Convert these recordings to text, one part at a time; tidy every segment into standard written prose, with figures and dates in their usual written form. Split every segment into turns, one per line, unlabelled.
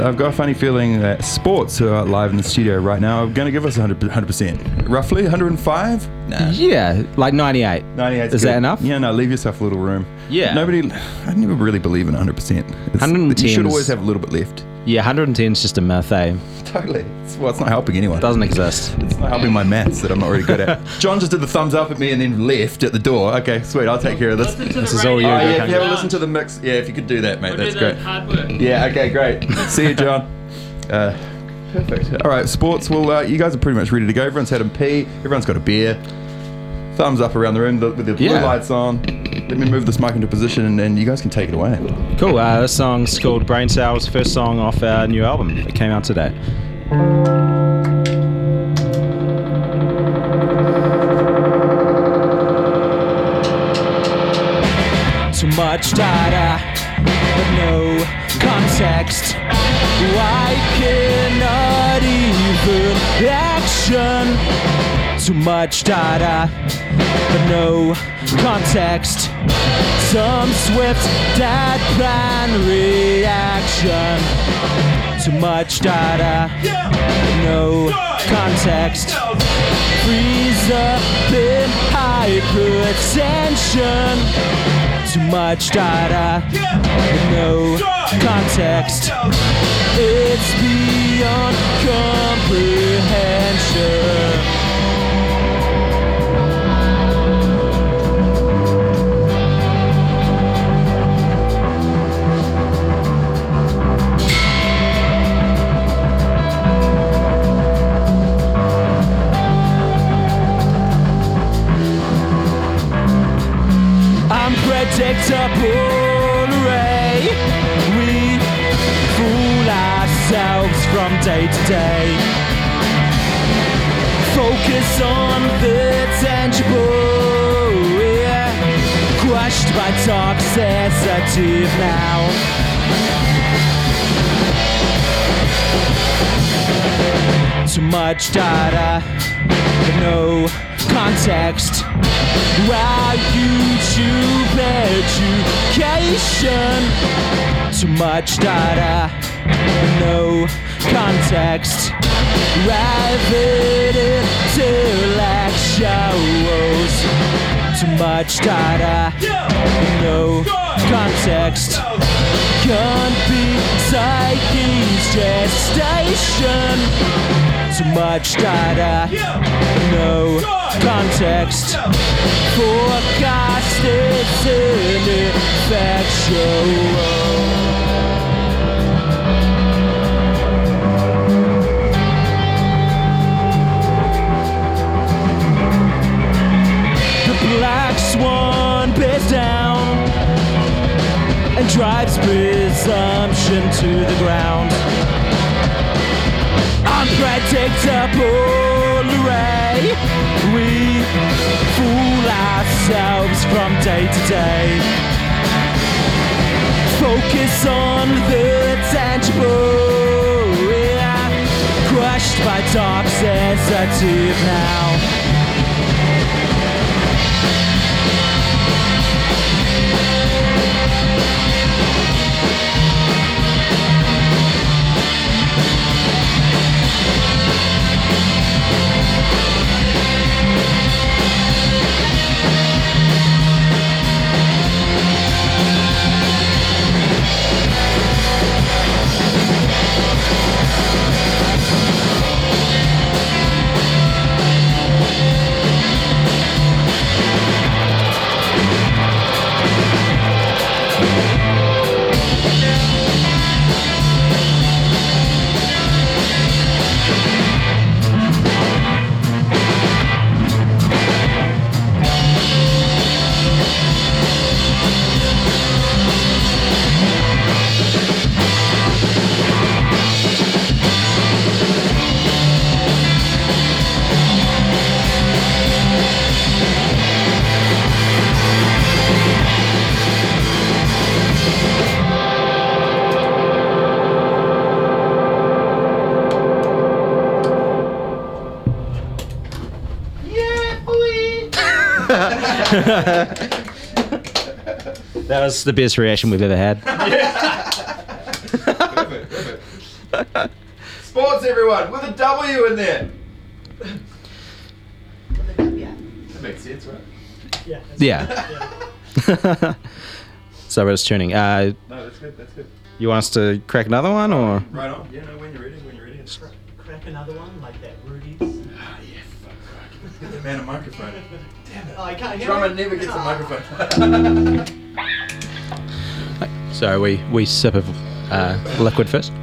I've got a funny feeling that Sports, who are live in the studio right now, are going to give us 100%. Roughly 105? Nah.
Yeah, like 98.
98
is that enough?
Yeah, no, leave yourself a little room.
Yeah.
I never really believe in 100%.
110
You should always have a little bit left.
Yeah, 110 is just a myth, eh?
Totally. It's not helping anyone.
It doesn't exist.
It's not helping my maths that I'm not really good at. John just did the thumbs up at me and then left at the door. Okay, sweet. I'll take care of this.
This is all you.
Oh, yeah, if you haven't listened to the mix, yeah, if you could do that, mate, that's great.
Hard work.
Yeah, okay, great. See you, John. Perfect. All right, Sports. Well, you guys are pretty much ready to go. Everyone's had a pee. Everyone's got a beer. Thumbs up around the room with the blue lights on. Let me move this mic into position and you guys can take it away.
Cool. This song's called Brain Cells, first song off our new album. It came out today. Too much data, but no context. Why cannot even action? Too much data, but no context. Some swift deadpan reaction. Too much data, but no context. Freeze up in hypertension. Too much data, but no context. It's beyond comprehension. Unpredictable array. We fool ourselves from day to day. Focus on the tangible. Yeah. Crushed by toxicity now. Too much data, but no context. Wow, YouTube education. Too much data, no context. Private intellectuals. Too much data, no context. Can't be psyche's gestation. Too much data, no context. Forecast it's ineffectual. The black swan bears down and drives presumption to the ground. Unpredictable array. We fool ourselves from day to day. Focus on the tangible. Yeah. Crushed by toxicity now. That was the best reaction we've ever had.
Perfect. Sports, everyone, with a W in there. That makes sense, right?
Yeah. So we're just tuning.
No, that's good. That's good.
You want us to crack another one, or?
Right on. Yeah, no, when you're ready.
Crack another one like that, Rudy's.
Ah, yeah, fuck. Give the man a microphone. Damn it.
Oh, I can't hear
Drummer
it.
never gets a microphone.
So we sip of liquid first.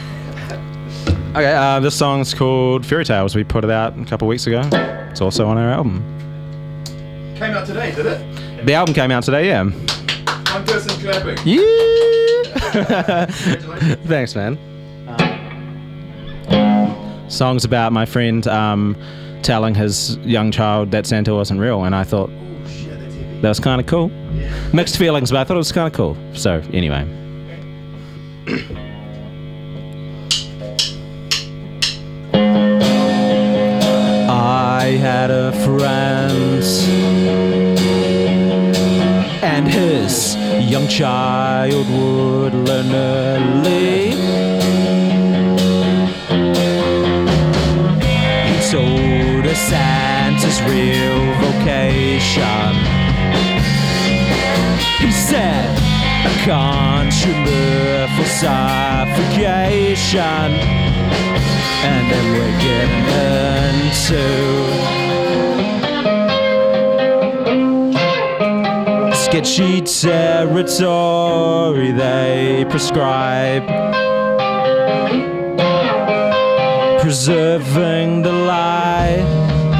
Okay, this song's called Fairy Tales. We put it out a couple weeks ago. It's also on our album.
Came out today, did it?
The album came out today, yeah.
One person clapping.
Yeah!
Congratulations.
Thanks, man. Song's about my friend telling his young child that Santa wasn't real, and I thought
Oh shit, that's heavy.
that was kind of cool.
Yeah.
Mixed feelings, but I thought it was kind of cool. So, anyway. I had a friend, and his young child would learn early. He told us Santa's real vocation. He said, can't you live for suffocation? And then we're getting into sketchy territory they prescribe, preserving the lie.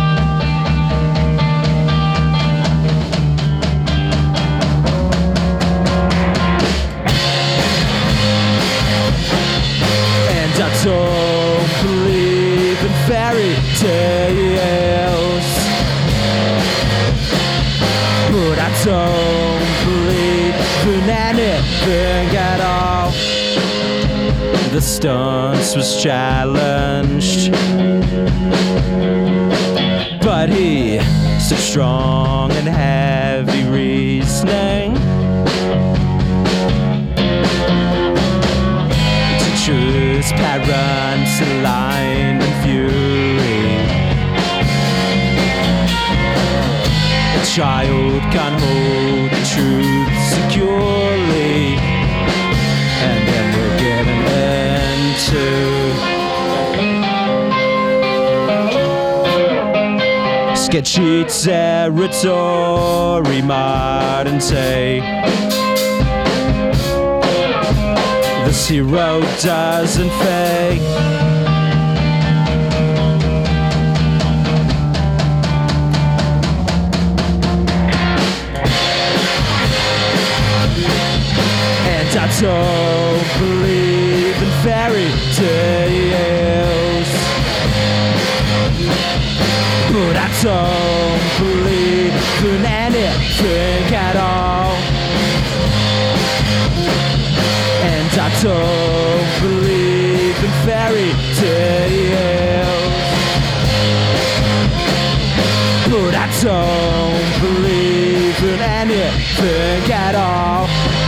And I don't believe in fairy tales, but I don't believe in anything at all. The stance was challenged, but he stood strong and heavy reasoning. Teachers, parents aligned in fury. A child can hold the truth securely, and then we're getting into sketchy territory, modern day. This hero doesn't fake. And I don't believe in fairy tales, but I don't believe in anything at all. And I don't believe in fairy tales, but I don't believe in anything at all.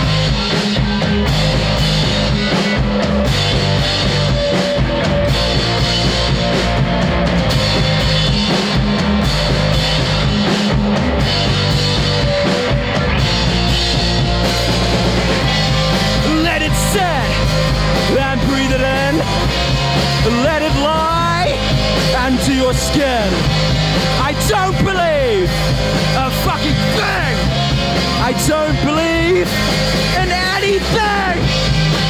Let it set and breathe it in. Let it lie into your skin. I don't believe a fucking thing. I don't believe in anything.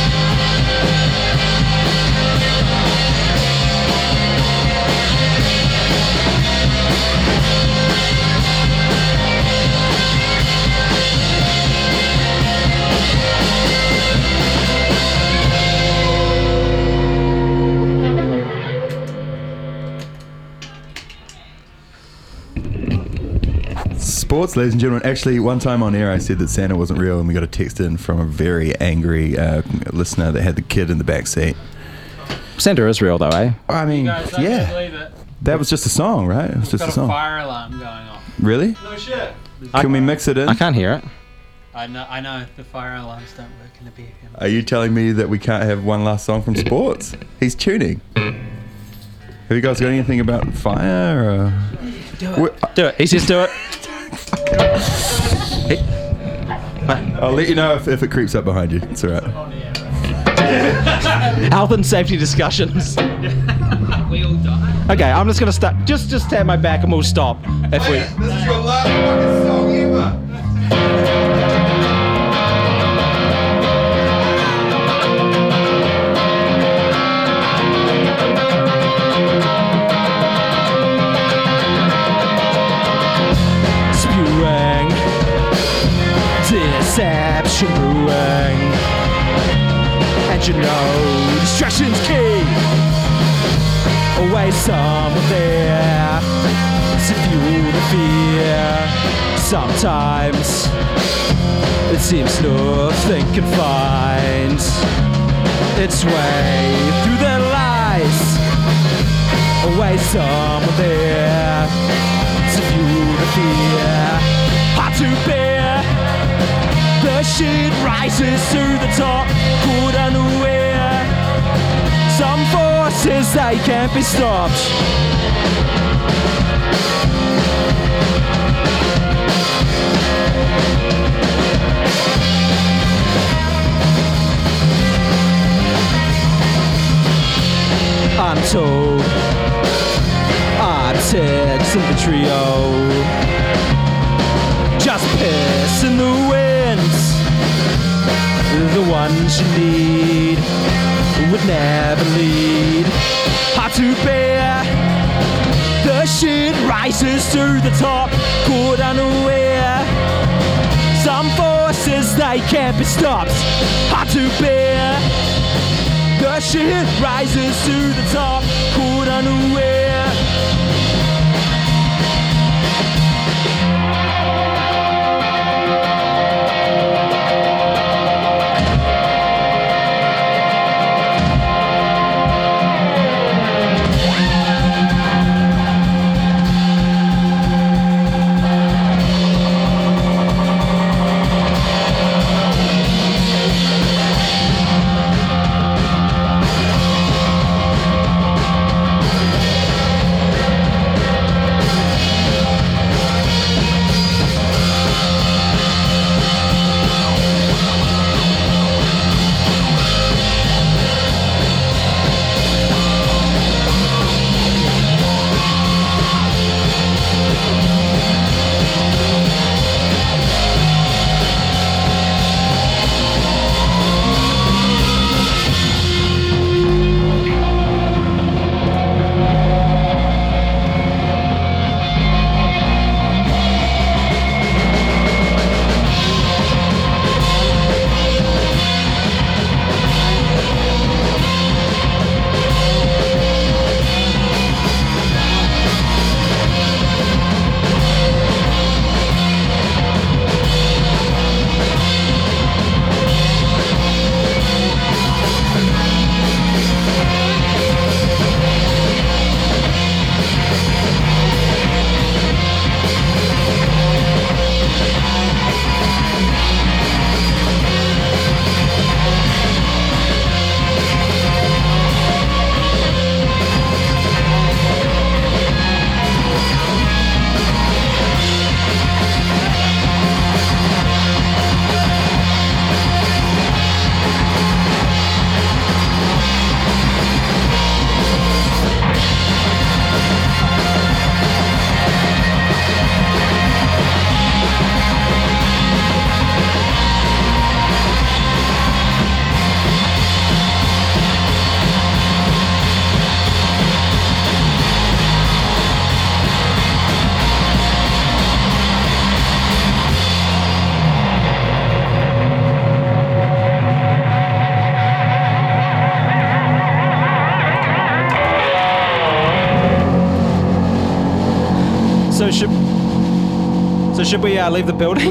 Sports, ladies and gentlemen. Actually, one time on air I said that Santa wasn't real, and we got a text in from a very angry listener that had the kid in the back seat.
Santa is real, though, eh?
I mean, yeah.
Believe it.
That was just a song, right? It was just
Got
a
a
song.
fire alarm going off.
Really?
No shit.
Can we mix it in?
I can't hear it. I know. The fire alarms don't work in a beer can.
Are you telling me that we can't have one last song from sports? He's tuning. Have you guys got anything about fire? Or?
Do it. He says do it.
I'll let you know if it creeps up behind you. It's all right.
Health and safety discussions.
We all die.
Okay, I'm just gonna start. Just tap my back and we'll stop if we.
This is your last fucking song ever.
Spewing, deception brewing, and you know distraction's key. Always someone there to fuel the fear. Sometimes it seems nothing can find its way through their lies. Always someone there to fuel the fear. Hard to bear. The shit rises to the top, caught unaware. Some forces, they can't be stopped. Untold architects of the trio, just piss in the winds. The ones you need would never lead. Hard to bear. The shit rises to the top, caught unaware. Some forces, they can't be stopped. Hard to bear. The shit rises to the top, caught unaware. Should we leave the building?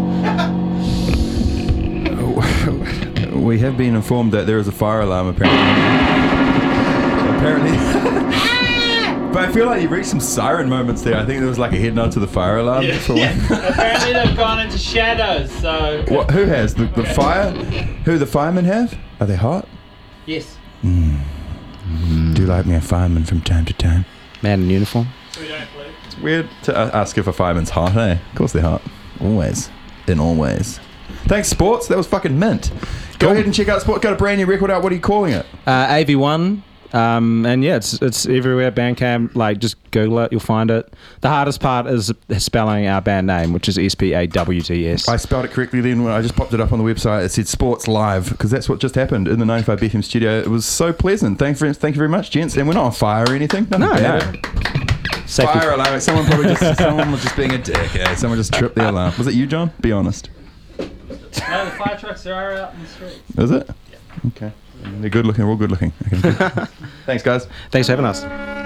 We have been informed that there is a fire alarm apparently. But I feel like you reached some siren moments there. I think there was like a head nod to the fire alarm. For one.
Apparently they've gone into shadows, so...
What? Who has? The fire? Who the firemen have? Are they hot?
Yes.
Do you like me a fireman from time to time?
Man in uniform.
We don't blue.
It's weird to ask if a fireman's hot, eh? Of course they're hot. Always. In all ways. Thanks, Sports. That was fucking mint. Go ahead and check out Sports. Got a brand new record out. What are you calling it?
AV1. And yeah, it's everywhere. Bandcamp, like just Google it, you'll find it. The hardest part is spelling our band name, which is SPAWTS.
I spelled it correctly then when I just popped it up on the website. It said Sports Live because that's what just happened in the 95 BFM studio. It was so pleasant. Thank you very much, gents. And we're not on fire or anything.
No. Safety.
Fire alarm. Someone was just being a dick. Eh? Someone just tripped the alarm. Was it you, John? Be honest.
No, the fire trucks are out in the street.
Is it? Yeah. Okay. They're good looking. We're all good looking. Okay, good. Thanks, guys.
Thanks for having us.